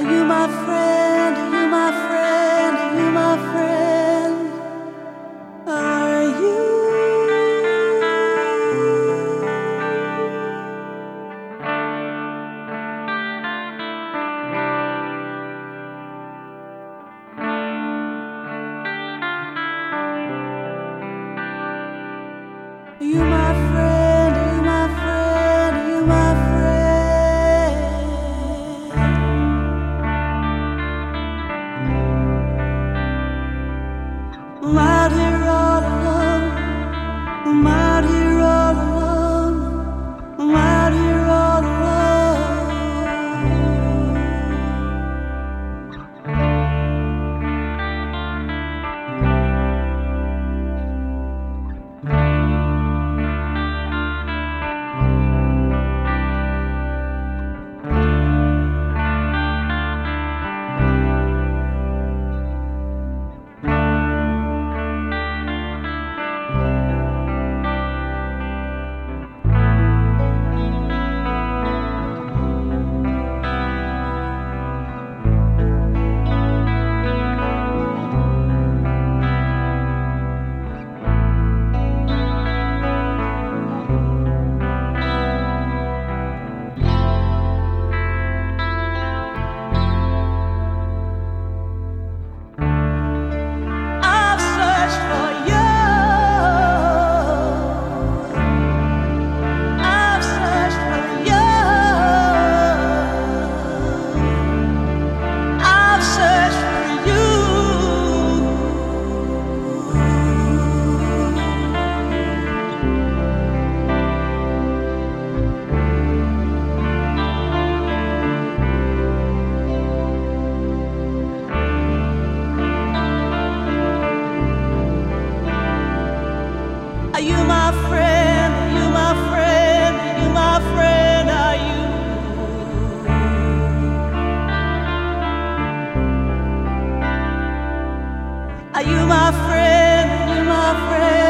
Are you my friend? Are you my friend? Are you my friend? Are you? Are you my friend? Are you my friend? Are you my friend? I'm out here all alone. I'm out here all alone. I'm out here all alone. Are you my friend? Are you my friend? Are you my friend? Are you? Are you my friend? Are you my friend?